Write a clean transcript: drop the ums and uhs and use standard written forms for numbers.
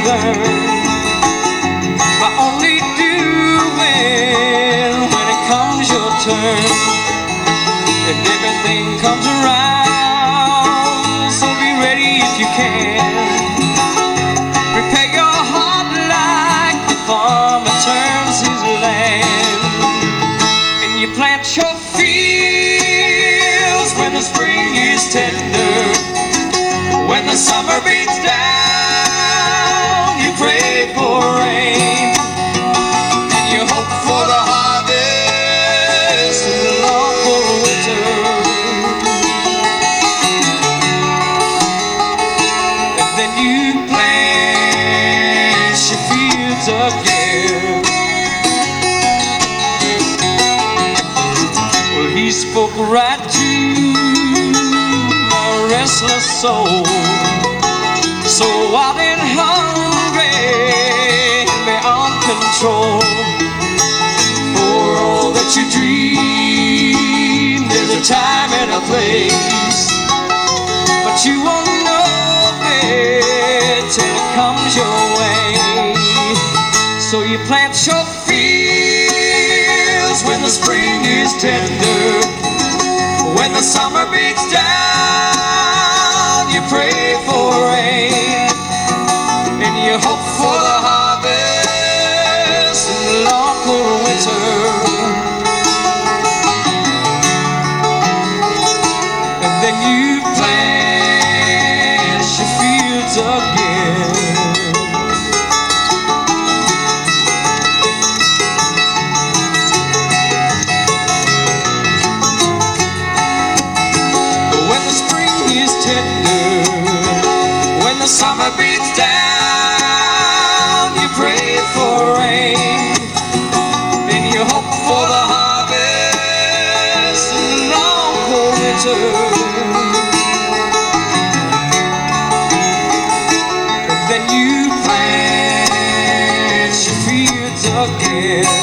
learn by only doing when it comes your turn. And everything comes around, so be ready if you can. Prepare your heart like the farmer turns his land. And you plant your fields when the spring is tender. When the summer beats down, you pray for rain. And you hope for the harvest in the long cold winter. And then you plant your fields again. Well, he spoke right to restless soul, so wild and hungry, beyond control. For all that you dream, there's a time and a place, but you won't know it till it comes your way. So you plant your fields when the spring is tender. When the summer beats down, you pray for rain. And you hope for the harvest in the long cold winter. And then you plant your fields again. When the summer beats down, you pray for rain. And you hope for the harvest in the long cold winter. And then you plant your fields again.